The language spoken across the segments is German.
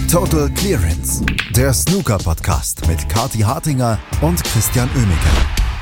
Total Clearance, der Snooker-Podcast mit Kathi Hartinger und Christian Oemeke.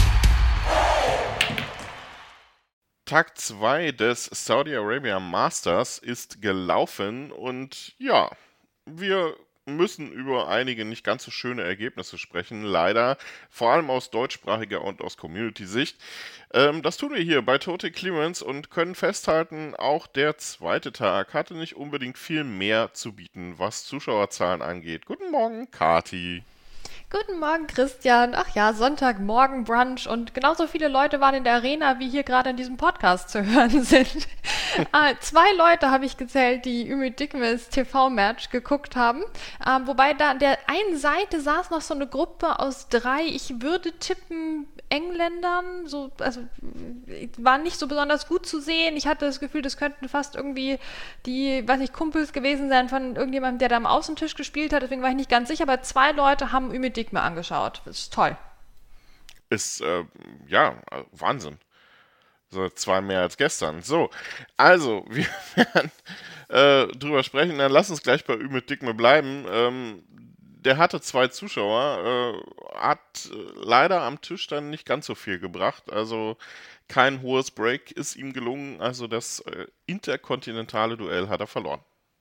Tag 2 des Saudi Arabia Masters ist gelaufen und ja, wir müssen über einige nicht ganz so schöne Ergebnisse sprechen, leider, vor allem aus deutschsprachiger und aus Community-Sicht. Das tun wir hier bei Total Clearance und können festhalten, auch der zweite Tag hatte nicht unbedingt viel mehr zu bieten, was Zuschauerzahlen angeht. Guten Morgen, Kathi. Guten Morgen, Christian. Ach ja, Sonntagmorgen Brunch und genauso viele Leute waren in der Arena, wie hier gerade in diesem Podcast zu hören sind. 2 Leute habe ich gezählt, die Ümit Dikmes TV-Match geguckt haben. Wobei da an der einen Seite saß noch so eine Gruppe aus 3, ich würde tippen, Engländern, waren nicht so besonders gut zu sehen. Ich hatte das Gefühl, das könnten fast irgendwie die, Kumpels gewesen sein von irgendjemandem, der da am Außentisch gespielt hat. Deswegen war ich nicht ganz sicher, aber 2 Leute haben Ümit Dikme angeschaut. Das ist toll. Ist, Wahnsinn. So 2 mehr als gestern. So, also, wir werden drüber sprechen. Dann lass uns gleich bei Ümit Dikme bleiben. Der hatte 2 Zuschauer, hat leider am Tisch dann nicht ganz so viel gebracht. Also kein hohes Break ist ihm gelungen. Also das interkontinentale Duell hat er verloren.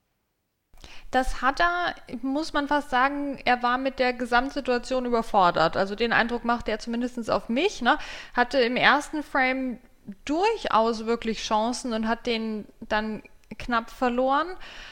Das hat er, muss man fast sagen, er war mit der Gesamtsituation überfordert. Also den Eindruck machte er zumindest auf mich. Hatte im ersten Frame durchaus wirklich Chancen und hat den dann knapp verloren.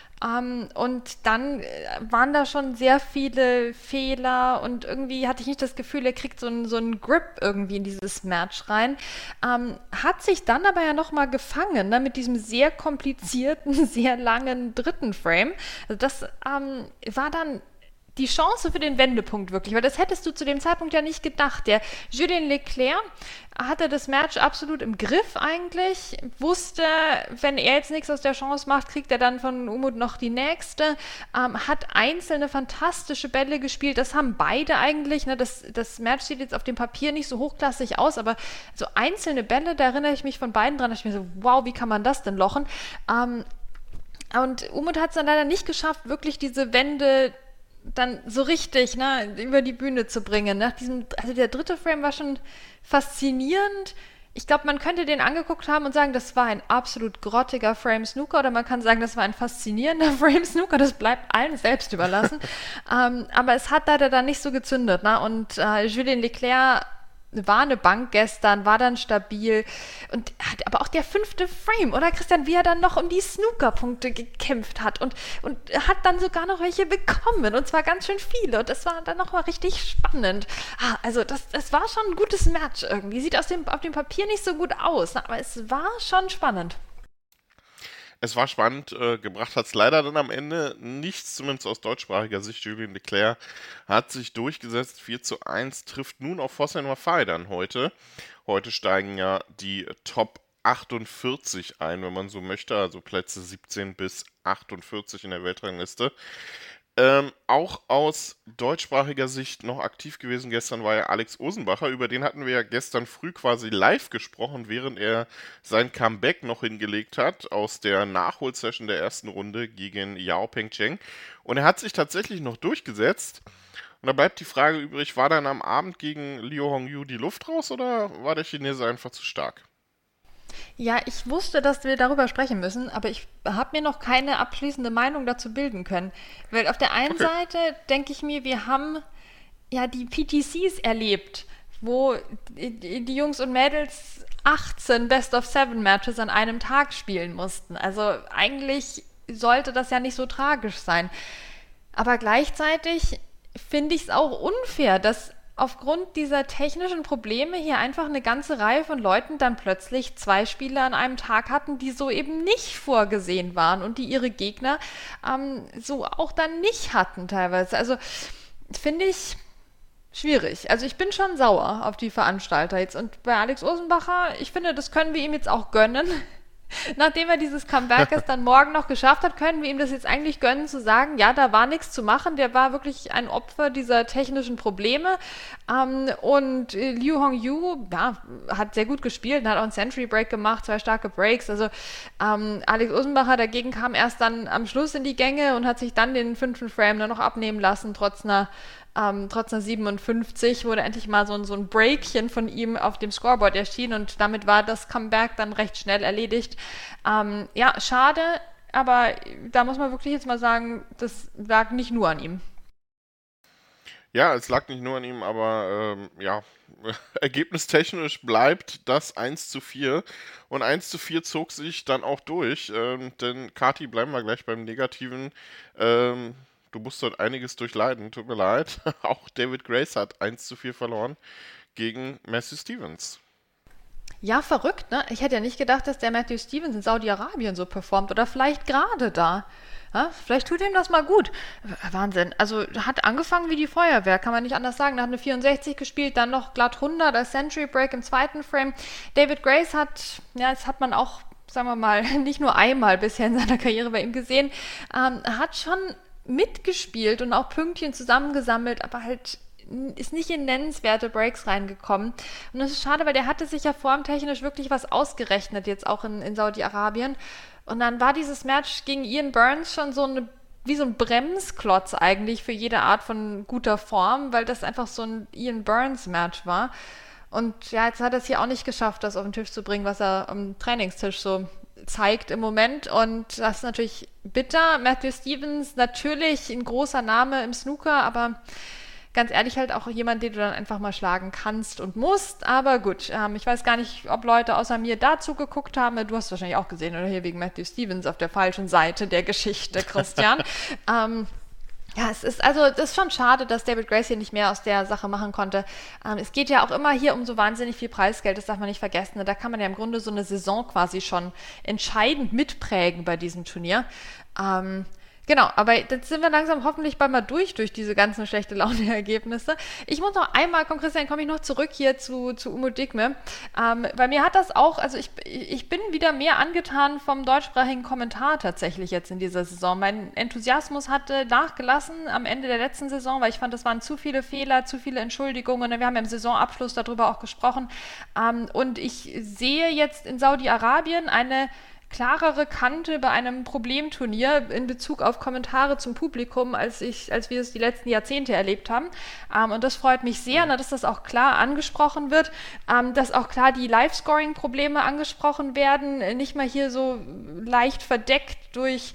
Und dann waren da schon sehr viele Fehler und irgendwie hatte ich nicht das Gefühl, er kriegt so einen Grip irgendwie in dieses Match rein. Hat sich dann aber ja nochmal gefangen, mit diesem sehr komplizierten, sehr langen dritten Frame. Also das war dann die Chance für den Wendepunkt wirklich, weil das hättest du zu dem Zeitpunkt ja nicht gedacht. Der Julien Leclerc hatte das Match absolut im Griff eigentlich, wusste, wenn er jetzt nichts aus der Chance macht, kriegt er dann von Umut noch die nächste, hat einzelne fantastische Bälle gespielt, das haben beide eigentlich, das Match sieht jetzt auf dem Papier nicht so hochklassig aus, aber so einzelne Bälle, da erinnere ich mich von beiden dran, da dachte ich mir so, wow, wie kann man das denn lochen? Und Umut hat es dann leider nicht geschafft, wirklich diese Wende dann so richtig über die Bühne zu bringen. Also der dritte Frame war schon faszinierend. Ich glaube, man könnte den angeguckt haben und sagen, das war ein absolut grottiger Frame Snooker, oder man kann sagen, das war ein faszinierender Frame Snooker. Das bleibt allen selbst überlassen. Aber es hat leider dann nicht so gezündet. Und Julien Leclerc war eine Bank gestern, war dann stabil und hat aber auch der 5. Frame, oder Christian, wie er dann noch um die Snooker-Punkte gekämpft hat und hat dann sogar noch welche bekommen und zwar ganz schön viele und das war dann nochmal richtig spannend. Also das war schon ein gutes Match irgendwie, sieht auf dem Papier nicht so gut aus, aber es war schon spannend. Es war spannend, gebracht hat es leider dann am Ende nichts, zumindest aus deutschsprachiger Sicht. Julien Leclerc hat sich durchgesetzt, 4:1, trifft nun auf Hossein Wafai dann heute. Heute steigen ja die Top 48 ein, wenn man so möchte, also Plätze 17 bis 48 in der Weltrangliste. Auch aus deutschsprachiger Sicht noch aktiv gewesen gestern war ja Alex Osenbacher, über den hatten wir ja gestern früh quasi live gesprochen, während er sein Comeback noch hingelegt hat aus der Nachholsession der ersten Runde gegen Yao Pengcheng. Und er hat sich tatsächlich noch durchgesetzt. Und da bleibt die Frage übrig, war dann am Abend gegen Liu Hongyu die Luft raus oder war der Chinese einfach zu stark? Ja, ich wusste, dass wir darüber sprechen müssen, aber ich habe mir noch keine abschließende Meinung dazu bilden können. Weil auf der einen Seite denke ich mir, wir haben ja die PTCs erlebt, wo die Jungs und Mädels 18 Best-of-7-Matches an einem Tag spielen mussten. Also eigentlich sollte das ja nicht so tragisch sein. Aber gleichzeitig finde ich es auch unfair, dass aufgrund dieser technischen Probleme hier einfach eine ganze Reihe von Leuten dann plötzlich 2 Spiele an einem Tag hatten, die so eben nicht vorgesehen waren und die ihre Gegner so auch dann nicht hatten teilweise. Also finde ich schwierig. Also ich bin schon sauer auf die Veranstalter jetzt. Und bei Alex Osenbacher, ich finde, das können wir ihm jetzt auch gönnen. Nachdem er dieses Comeback es dann morgen noch geschafft hat, können wir ihm das jetzt eigentlich gönnen, zu sagen, ja, da war nichts zu machen. Der war wirklich ein Opfer dieser technischen Probleme. Und Liu Hongyu, ja, hat sehr gut gespielt, hat auch einen Century Break gemacht, 2 starke Breaks. Also Alex Osenbacher dagegen kam erst dann am Schluss in die Gänge und hat sich dann den 5. Frame dann noch abnehmen lassen, trotz einer 57 wurde endlich mal so ein Breakchen von ihm auf dem Scoreboard erschienen und damit war das Comeback dann recht schnell erledigt. Ja, schade, aber da muss man wirklich jetzt mal sagen, das lag nicht nur an ihm. Ja, es lag nicht nur an ihm, aber ja, ergebnistechnisch bleibt das 1:4 und 1:4 zog sich dann auch durch, denn Kati, bleiben wir gleich beim Negativen, du musst dort einiges durchleiden, tut mir leid. Auch David Grace hat 1:4 verloren gegen Matthew Stevens. Ja, verrückt, ne? Ich hätte ja nicht gedacht, dass der Matthew Stevens in Saudi-Arabien so performt oder vielleicht gerade da. Ja, vielleicht tut ihm das mal gut. Wahnsinn. Also hat angefangen wie die Feuerwehr, kann man nicht anders sagen. Da hat eine 64 gespielt, dann noch glatt 100 als Century Break im 2. Frame. David Grace hat, ja, das hat man auch, sagen wir mal, nicht nur einmal bisher in seiner Karriere bei ihm gesehen, hat schon mitgespielt und auch Pünktchen zusammengesammelt, aber halt ist nicht in nennenswerte Breaks reingekommen. Und das ist schade, weil der hatte sich ja formtechnisch wirklich was ausgerechnet, jetzt auch in Saudi-Arabien. Und dann war dieses Match gegen Ian Burns schon wie so ein Bremsklotz eigentlich für jede Art von guter Form, weil das einfach so ein Ian Burns-Match war. Und ja, jetzt hat er es hier auch nicht geschafft, das auf den Tisch zu bringen, was er am Trainingstisch so zeigt im Moment. Und das ist natürlich bitter. Matthew Stevens, natürlich ein großer Name im Snooker, aber ganz ehrlich halt auch jemand, den du dann einfach mal schlagen kannst und musst. Aber gut, ich weiß gar nicht, ob Leute außer mir dazu geguckt haben. Du hast es wahrscheinlich auch gesehen, oder hier wegen Matthew Stevens auf der falschen Seite der Geschichte, Christian. Ja, das ist schon schade, dass David Grace hier nicht mehr aus der Sache machen konnte. Es geht ja auch immer hier um so wahnsinnig viel Preisgeld, das darf man nicht vergessen. Ne? Da kann man ja im Grunde so eine Saison quasi schon entscheidend mitprägen bei diesem Turnier. Genau, aber jetzt sind wir langsam hoffentlich bald mal durch diese ganzen schlechte Laune-Ergebnisse. Ich muss noch einmal, komm Christian, komme ich noch zurück hier zu Umo Digme, weil mir hat das auch, also ich bin wieder mehr angetan vom deutschsprachigen Kommentar tatsächlich jetzt in dieser Saison. Mein Enthusiasmus hatte nachgelassen am Ende der letzten Saison, weil ich fand, das waren zu viele Fehler, zu viele Entschuldigungen. Wir haben ja im Saisonabschluss darüber auch gesprochen. Und ich sehe jetzt in Saudi-Arabien eine klarere Kante bei einem Problemturnier in Bezug auf Kommentare zum Publikum, als wir es die letzten Jahrzehnte erlebt haben. Und das freut mich sehr, dass das auch klar angesprochen wird, dass auch klar die Live-Scoring-Probleme angesprochen werden, nicht mal hier so leicht verdeckt durch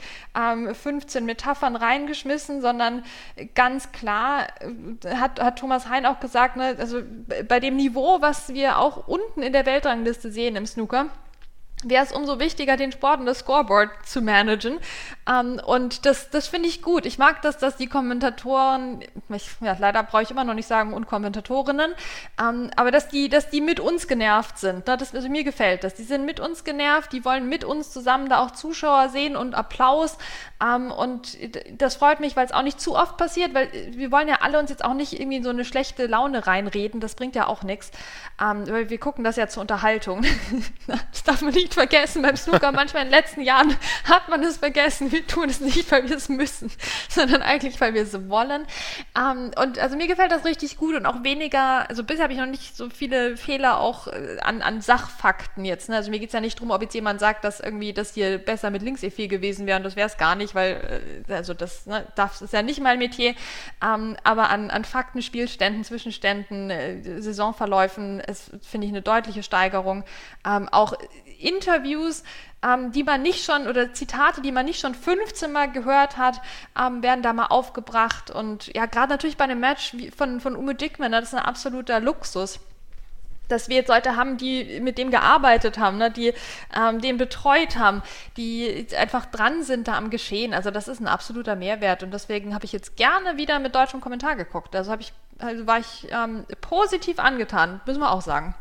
15 Metaphern reingeschmissen, sondern ganz klar hat Thomas Hein auch gesagt, ne, also bei dem Niveau, was wir auch unten in der Weltrangliste sehen im Snooker, wäre es umso wichtiger, den Sport und das Scoreboard zu managen. Und das finde ich gut. Ich mag das, dass die Kommentatoren, leider brauche ich immer noch nicht sagen, und Kommentatorinnen, aber dass die mit uns genervt sind. Ne? Also mir gefällt das. Die sind mit uns genervt, die wollen mit uns zusammen da auch Zuschauer sehen und Applaus. Und das freut mich, weil es auch nicht zu oft passiert, weil wir wollen ja alle uns jetzt auch nicht irgendwie in so eine schlechte Laune reinreden. Das bringt ja auch nichts. Weil wir gucken das ja zur Unterhaltung. Das darf man nicht vergessen beim Snooker. Manchmal in den letzten Jahren hat man es vergessen. Wir tun es nicht, weil wir es müssen, sondern eigentlich, weil wir es wollen. Und also mir gefällt das richtig gut und auch weniger, also bisher habe ich noch nicht so viele Fehler auch an Sachfakten jetzt. Ne? Also mir geht es ja nicht darum, ob jetzt jemand sagt, dass irgendwie das hier besser mit Links-E4 gewesen wäre und das wäre es gar nicht, weil also das ist ja nicht mein Metier. Aber an Fakten, Spielständen, Zwischenständen, Saisonverläufen, finde ich eine deutliche Steigerung. Auch Interviews, die man nicht schon, oder Zitate, die man nicht schon 15 Mal gehört hat, werden da mal aufgebracht. Und ja, gerade natürlich bei einem Match von Umo Digme, das ist ein absoluter Luxus, dass wir jetzt Leute haben, die mit dem gearbeitet haben, ne, die den betreut haben, die einfach dran sind da am Geschehen. Also das ist ein absoluter Mehrwert und deswegen habe ich jetzt gerne wieder mit deutschem Kommentar geguckt. Also war ich positiv angetan, müssen wir auch sagen.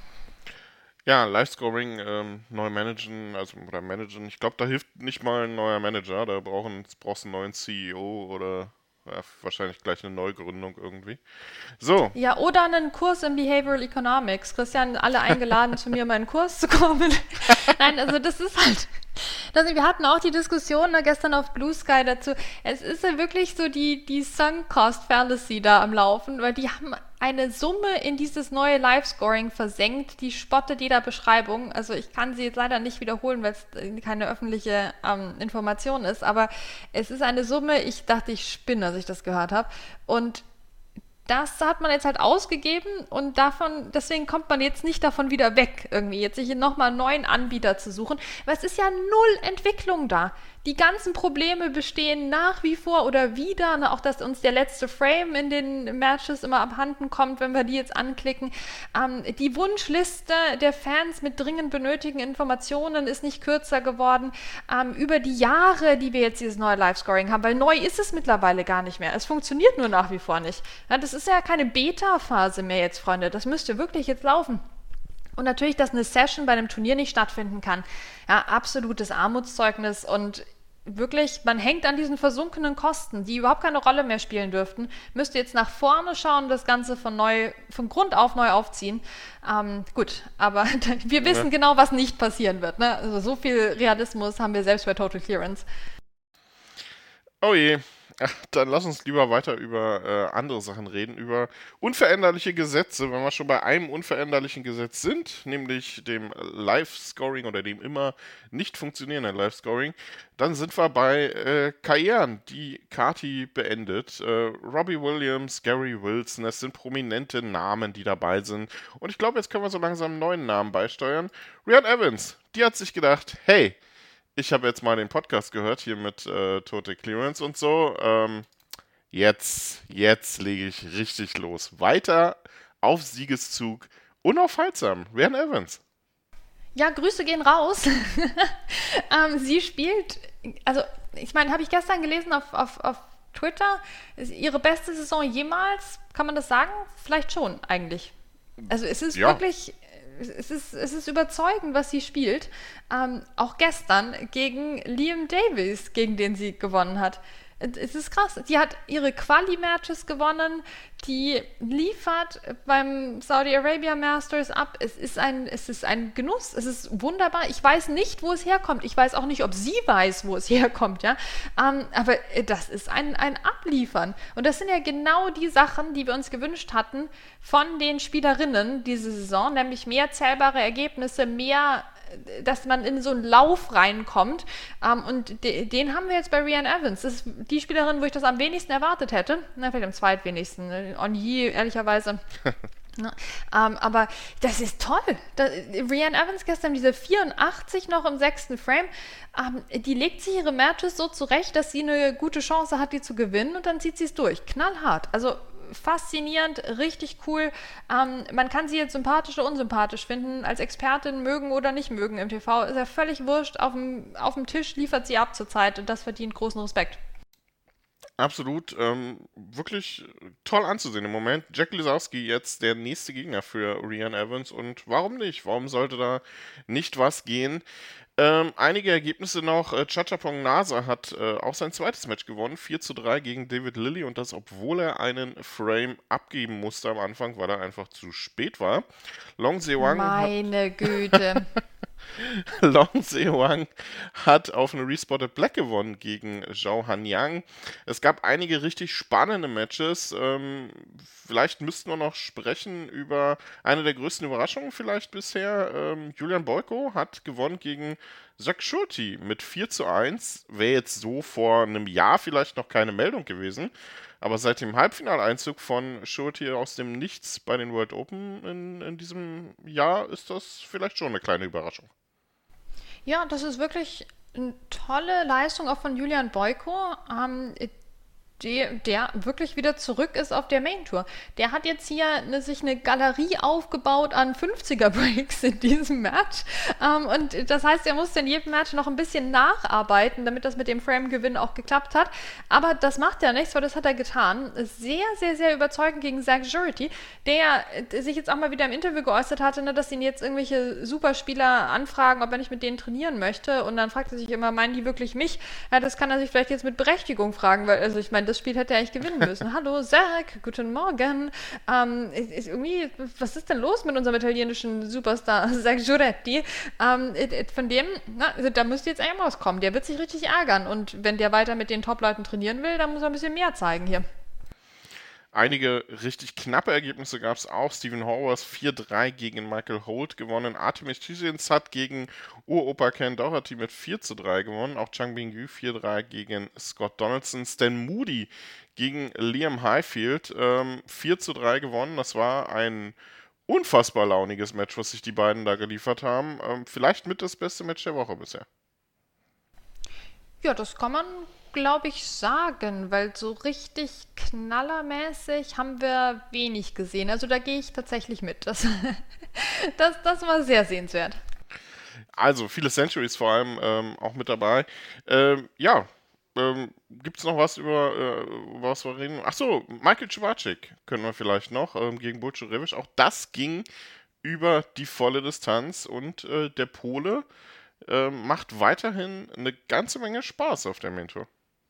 Ja, Live-Scoring neu managen, ich glaube, da hilft nicht mal ein neuer Manager, brauchst einen neuen CEO oder Ja, wahrscheinlich gleich eine Neugründung irgendwie. So. Ja, oder einen Kurs in Behavioral Economics. Christian, alle eingeladen, zu mir in meinen Kurs zu kommen. Nein, also das ist halt... wir hatten auch die Diskussion gestern auf Blue Sky dazu. Es ist ja wirklich so die Sunk Cost Fallacy da am Laufen, weil die haben eine Summe in dieses neue Live-Scoring versenkt, die spottet jeder Beschreibung. Also ich kann sie jetzt leider nicht wiederholen, weil es keine öffentliche Information ist, aber es ist eine Summe, ich dachte, ich spinne, als ich das gehört habe. Und das hat man jetzt halt ausgegeben und deswegen kommt man jetzt nicht davon wieder weg, irgendwie jetzt sich nochmal einen neuen Anbieter zu suchen, weil es ist ja null Entwicklung da. Die ganzen Probleme bestehen nach wie vor oder wieder, auch dass uns der letzte Frame in den Matches immer abhanden kommt, wenn wir die jetzt anklicken. Die Wunschliste der Fans mit dringend benötigten Informationen ist nicht kürzer geworden. Über die Jahre, die wir jetzt dieses neue Live-Scoring haben, weil neu ist es mittlerweile gar nicht mehr. Es funktioniert nur nach wie vor nicht. Ja, das ist ja keine Beta-Phase mehr jetzt, Freunde. Das müsste wirklich jetzt laufen. Und natürlich, dass eine Session bei einem Turnier nicht stattfinden kann. Ja, absolutes Armutszeugnis und wirklich, man hängt an diesen versunkenen Kosten, die überhaupt keine Rolle mehr spielen dürften. Müsste jetzt nach vorne schauen und das Ganze von Grund auf neu aufziehen. Gut, aber wir wissen genau, was nicht passieren wird. Ne? Also so viel Realismus haben wir selbst bei Total Clearance. Oh je. Ach, dann lass uns lieber weiter über andere Sachen reden, über unveränderliche Gesetze. Wenn wir schon bei einem unveränderlichen Gesetz sind, nämlich dem Live-Scoring oder dem immer nicht funktionierenden Live-Scoring, dann sind wir bei Karrieren, die Kati beendet. Robbie Williams, Gary Wilson, das sind prominente Namen, die dabei sind. Und ich glaube, jetzt können wir so langsam einen neuen Namen beisteuern. Rhiannon Evans, die hat sich gedacht, hey, ich habe jetzt mal den Podcast gehört, hier mit Total Clearance und so. Jetzt lege ich richtig los. Weiter auf Siegeszug, unaufhaltsam. Rhiannon Evans. Ja, Grüße gehen raus. Sie spielt, also ich meine, habe ich gestern gelesen auf Twitter, ist ihre beste Saison jemals, kann man das sagen? Vielleicht schon, eigentlich. Also es ist wirklich... Es ist überzeugend, was sie spielt. Auch gestern gegen Liam Davis, gegen den sie gewonnen hat. Es ist krass. Die hat ihre Quali-Matches gewonnen. Die liefert beim Saudi Arabia Masters ab. Es ist ein Genuss. Es ist wunderbar. Ich weiß nicht, wo es herkommt. Ich weiß auch nicht, ob sie weiß, wo es herkommt. Ja? Aber das ist ein Abliefern. Und das sind ja genau die Sachen, die wir uns gewünscht hatten von den Spielerinnen diese Saison. Nämlich mehr zählbare Ergebnisse, mehr, dass man in so einen Lauf reinkommt. Und den haben wir jetzt bei Rhiannon Evans. Das ist die Spielerin, wo ich das am wenigsten erwartet hätte. Na, vielleicht am zweitwenigsten. Onyi, ehrlicherweise. Aber das ist toll. Rhiannon Evans gestern, diese 84 noch im 6. Frame, die legt sich ihre Matches so zurecht, dass sie eine gute Chance hat, die zu gewinnen und dann zieht sie es durch. Knallhart. Also faszinierend, richtig cool. Man kann sie jetzt sympathisch oder unsympathisch finden, als Expertin mögen oder nicht mögen im TV. Ist ja völlig wurscht. Auf dem Tisch liefert sie ab zurzeit und das verdient großen Respekt. Absolut, wirklich toll anzusehen im Moment. Jack Lisowski jetzt der nächste Gegner für Rhiannon Evans und warum nicht? Warum sollte da nicht was gehen? Einige Ergebnisse noch. Chachapong Nasa hat auch sein zweites Match gewonnen, 4:3 gegen David Lilley und das, obwohl er einen Frame abgeben musste am Anfang, weil er einfach zu spät war. Long Sewang Meine Güte. Long Sewang hat auf eine Respotted Black gewonnen gegen Zhao Hanyang. Es gab einige richtig spannende Matches. Vielleicht müssten wir noch sprechen über eine der größten Überraschungen vielleicht bisher. Julian Boyko hat gewonnen gegen Zhak Shurti mit 4:1. Wäre jetzt so vor einem Jahr vielleicht noch keine Meldung gewesen. Aber seit dem Halbfinaleinzug von Shurti aus dem Nichts bei den World Open in diesem Jahr ist das vielleicht schon eine kleine Überraschung. Ja, das ist wirklich eine tolle Leistung auch von Julian Boyko, der wirklich wieder zurück ist auf der Main Tour. Der hat jetzt hier sich eine Galerie aufgebaut an 50er-Breaks in diesem Match. Und das heißt, er musste in jedem Match noch ein bisschen nacharbeiten, damit das mit dem Frame-Gewinn auch geklappt hat. Aber das macht ja nichts, weil das hat er getan. Sehr, sehr, sehr überzeugend gegen Zhak Shurti, der sich jetzt auch mal wieder im Interview geäußert hatte, dass ihn jetzt irgendwelche Superspieler anfragen, ob er nicht mit denen trainieren möchte. Und dann fragt er sich immer, meinen die wirklich mich? Ja, das kann er sich vielleicht jetzt mit Berechtigung fragen, weil, also ich meine, das Spiel hätte er eigentlich gewinnen müssen. Hallo, Zack, guten Morgen. Irgendwie, was ist denn los mit unserem italienischen Superstar, Zack Giuretti? Von dem, da müsste jetzt eigentlich rauskommen. Der wird sich richtig ärgern. Und wenn der weiter mit den Top-Leuten trainieren will, dann muss er ein bisschen mehr zeigen hier. Einige richtig knappe Ergebnisse gab es auch. Stephen Horvath 4-3 gegen Michael Holt gewonnen. Artemis Tsitsipas hat gegen Uropa Ken Doherty mit 4-3 gewonnen. Auch Zhang Bingyu 4-3 gegen Scott Donaldson. Stan Moody gegen Liam Highfield 4-3 gewonnen. Das war ein unfassbar launiges Match, was sich die beiden da geliefert haben. Vielleicht mit das beste Match der Woche bisher. Ja, das kann man, glaube ich, sagen, weil so richtig knallermäßig haben wir wenig gesehen. Also da gehe ich tatsächlich mit. Das war sehr sehenswert. Also viele Centuries vor allem auch mit dabei. Gibt es noch was über was wir reden? Achso, Michael Civacic können wir vielleicht noch gegen Bulcho Revic. Auch das ging über die volle Distanz und der Pole macht weiterhin eine ganze Menge Spaß auf der Main-Tour.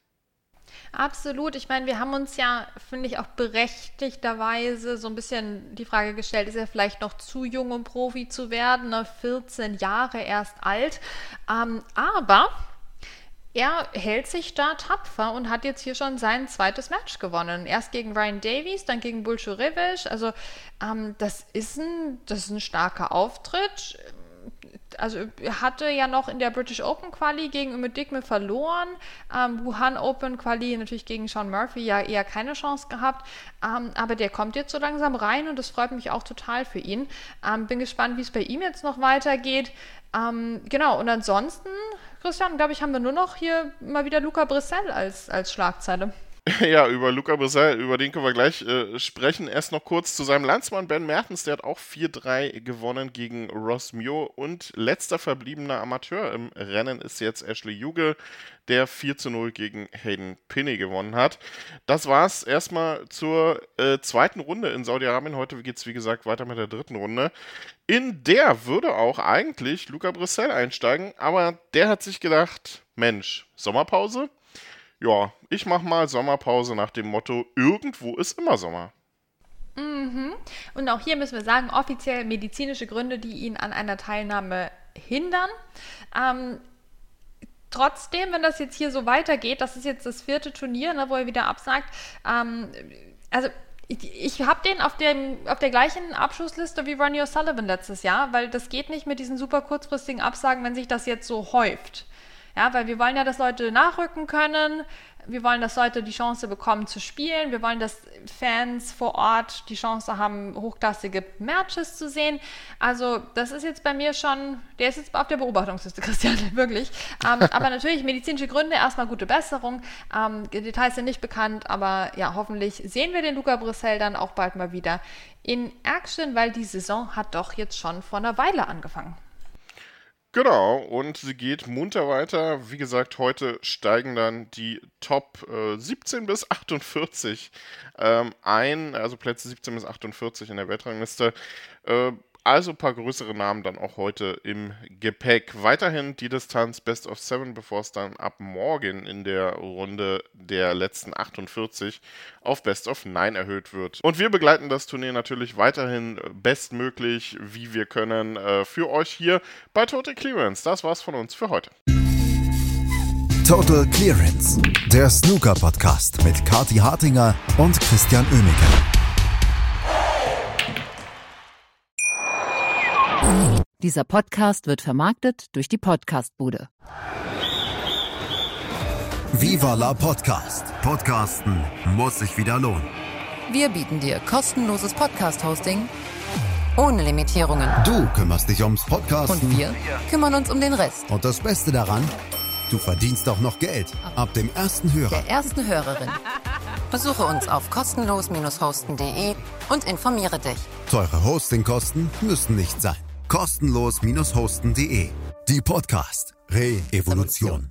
Absolut. Ich meine, wir haben uns ja, finde ich, auch berechtigterweise so ein bisschen die Frage gestellt, ist er vielleicht noch zu jung, um Profi zu werden? 14 Jahre erst alt. Aber er hält sich da tapfer und hat jetzt hier schon sein zweites Match gewonnen. Erst gegen Ryan Davies, dann gegen Bulcho Revic. Also das ist ein starker Auftritt. Also er hatte ja noch in der British Open Quali gegen Umudikme verloren, Wuhan Open Quali natürlich gegen Sean Murphy ja eher keine Chance gehabt, aber der kommt jetzt so langsam rein und das freut mich auch total für ihn. Bin gespannt, wie es bei ihm jetzt noch weitergeht. Genau, und ansonsten, Christian, glaube ich, haben wir nur noch hier mal wieder Luca Brissell als Schlagzeile. Ja, über Luca Brissell, über den können wir gleich sprechen. Erst noch kurz zu seinem Landsmann Ben Mertens, der hat auch 4-3 gewonnen gegen Ross Muir und letzter verbliebener Amateur im Rennen ist jetzt Ashley Juge, der 4-0 gegen Hayden Pinney gewonnen hat. Das war's erstmal zur zweiten Runde in Saudi-Arabien. Heute geht's, wie gesagt, weiter mit der dritten Runde. In der würde auch eigentlich Luca Brissell einsteigen, aber der hat sich gedacht, Mensch, Sommerpause? Ja, ich mache mal Sommerpause nach dem Motto, irgendwo ist immer Sommer. Mhm. Und auch hier müssen wir sagen, offiziell medizinische Gründe, die ihn an einer Teilnahme hindern. Trotzdem, wenn das jetzt hier so weitergeht, das ist jetzt das 4. Turnier, wo er wieder absagt, also ich habe den auf der gleichen Abschussliste wie Ronnie O'Sullivan letztes Jahr, weil das geht nicht mit diesen super kurzfristigen Absagen, wenn sich das jetzt so häuft. Ja, weil wir wollen ja, dass Leute nachrücken können, wir wollen, dass Leute die Chance bekommen zu spielen, wir wollen, dass Fans vor Ort die Chance haben, hochklassige Matches zu sehen. Also das ist jetzt bei mir schon, der ist jetzt auf der Beobachtungsliste, Christian, wirklich. Aber natürlich medizinische Gründe, erstmal gute Besserung. Details sind nicht bekannt, aber ja, hoffentlich sehen wir den Luca Brissell dann auch bald mal wieder in Action, weil die Saison hat doch jetzt schon vor einer Weile angefangen. Genau, und sie geht munter weiter. Wie gesagt, heute steigen dann die Top 17 bis 48 ein, also Plätze 17 bis 48 in der Weltrangliste. Also ein paar größere Namen dann auch heute im Gepäck. Weiterhin die Distanz Best of 7, bevor es dann ab morgen in der Runde der letzten 48 auf Best of 9 erhöht wird. Und wir begleiten das Turnier natürlich weiterhin bestmöglich, wie wir können, für euch hier bei Total Clearance. Das war's von uns für heute. Total Clearance, der Snooker-Podcast mit Kathi Hartinger und Christian Oemeke. Dieser Podcast wird vermarktet durch die Podcast-Bude. Viva la Podcast. Podcasten muss sich wieder lohnen. Wir bieten dir kostenloses Podcast-Hosting ohne Limitierungen. Du kümmerst dich ums Podcasten. Und wir kümmern uns um den Rest. Und das Beste daran, du verdienst auch noch Geld. Ab dem ersten Hörer. Der ersten Hörerin. Besuche uns auf kostenlos-hosten.de und informiere dich. Teure Hostingkosten müssen nicht sein. Kostenlos-hosten.de. Die Podcast Re-Evolution.